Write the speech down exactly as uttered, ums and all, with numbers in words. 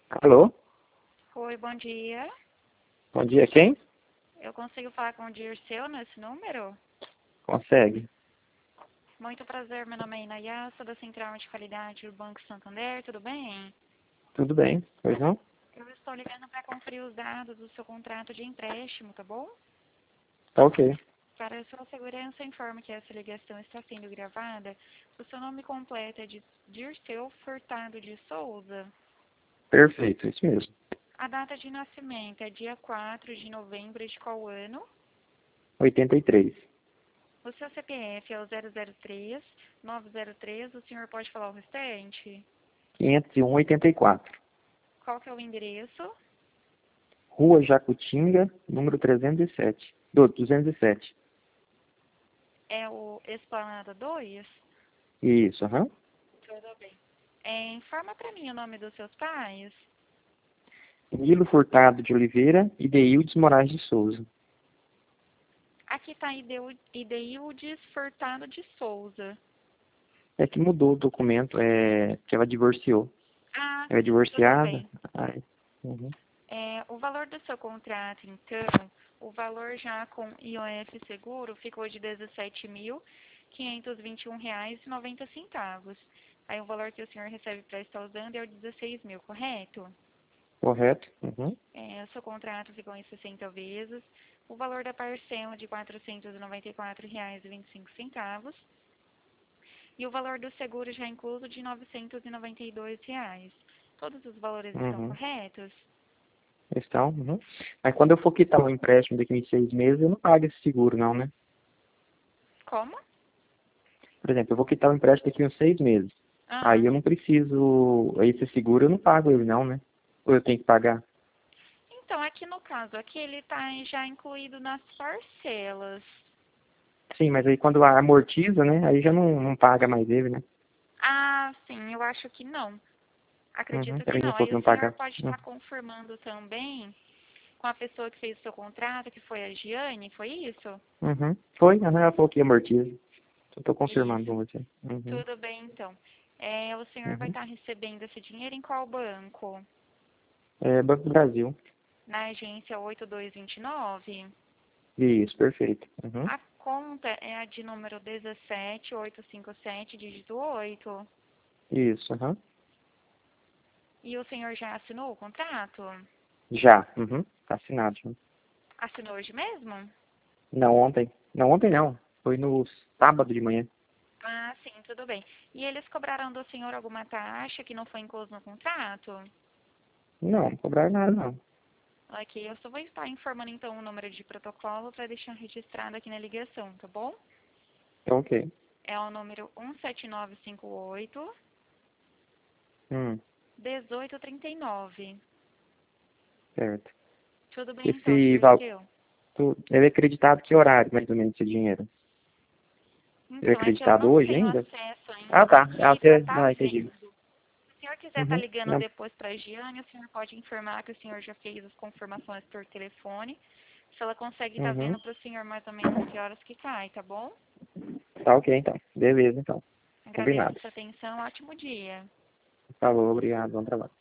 Alô? Oi, bom dia. Bom dia, quem? Eu consigo falar com o Dirceu nesse número? Consegue. Muito prazer, meu nome é Inayá, sou da Central de Qualidade do Banco Santander, tudo bem? Tudo bem, pois não? Eu estou ligando para conferir os dados do seu contrato de empréstimo, tá bom? Tá ok. Para a sua segurança, informo que essa ligação está sendo gravada. O seu nome completo é de Dirceu Furtado de Souza. Perfeito, isso mesmo. A data de nascimento é dia quatro de novembro de qual ano? oitenta e três. O seu C P F é o zero zero três nove zero três, o senhor pode falar o restante? quinhentos e um, oitenta e quatro. Qual que é o endereço? Rua Jacutinga, número trezentos e sete. Do, duzentos e sete. É o Esplanada dois? Isso, aham. Tudo bem. É, informa para mim o nome dos seus pais. Nilo Furtado de Oliveira e Deildes Moraes de Souza. Aqui está Ideildes Furtado de Souza. É que mudou o documento, é que ela divorciou. Ah, Ela é sim, tudo divorciada. bem. Ai. Uhum. É, o valor do seu contrato, então, o valor já com I O F seguro ficou de dezessete mil quinhentos e vinte e um reais e noventa centavos. Aí o valor que o senhor recebe para estar usando é o dezesseis mil, correto? Correto? Uhum. É, o seu contrato ficou em sessenta vezes. O valor da parcela de quatrocentos e noventa e quatro reais e vinte e cinco centavos. E o valor do seguro já incluso de novecentos e noventa e dois reais. Todos os valores estão Uhum. corretos? Então, uhum. Mas quando eu for quitar o empréstimo daqui em seis meses, eu não pago esse seguro, não, né? Como? Por exemplo, eu vou quitar o empréstimo daqui uns seis meses. Aí Ah, eu não preciso, esse seguro eu não pago ele não, né? Ou eu tenho que pagar? então, aqui no caso, aqui ele está já incluído nas parcelas. Sim, mas aí quando amortiza, né? Aí já não, não paga mais ele, né? Ah, sim, eu acho que não. Uhum. Acredito que Ela já não. falou Aí que o não senhor paga. pode Uhum. estar confirmando também com a pessoa que fez o seu contrato, que foi a Giane, foi isso? Uhum. Foi? Uhum. Ela falou que amortiza. Eu tô confirmando Isso. com você. Uhum. Tudo bem, então. É, o senhor vai Uhum. estar recebendo esse dinheiro em qual banco? É Banco do Brasil. Na agência oito dois dois nove? Isso, perfeito. Uhum. A conta é a de número dezessete oito cinco sete, dígito oito. Isso, uhum. E o senhor já assinou o contrato? Já. Uhum. Tá assinado. Já. Assinou hoje mesmo? Não, ontem. Não, ontem não. Foi no sábado de manhã. Ah, sim, tudo bem. E eles cobraram do senhor alguma taxa que não foi incluso no contrato? Não, não cobraram nada, não. Ok, eu só vou estar informando então o número de protocolo para deixar registrado aqui na ligação, tá bom? Tá ok. É o número um sete nove cinco oito, Hum, um oito três nove. certo. Tudo bem então, Esse val... Dirceu? tu- Ele é acreditado que horário, mais ou menos, esse dinheiro? Ele é Então, é que eu acreditado não hoje tenho ainda? acesso Ah, ainda tá. Ah, aqui para você... estar Ah, entendi. vendo. Se o senhor quiser estar Uhum. ligando Não, depois para a Giane, o senhor pode informar que o senhor já fez as confirmações por telefone. Se ela consegue estar uhum. vendo para o senhor mais ou menos que horas que cai, tá bom? Tá ok, então. Beleza, então. Agradeço Combinado. a sua atenção, ótimo dia. Falou, obrigado, bom trabalho.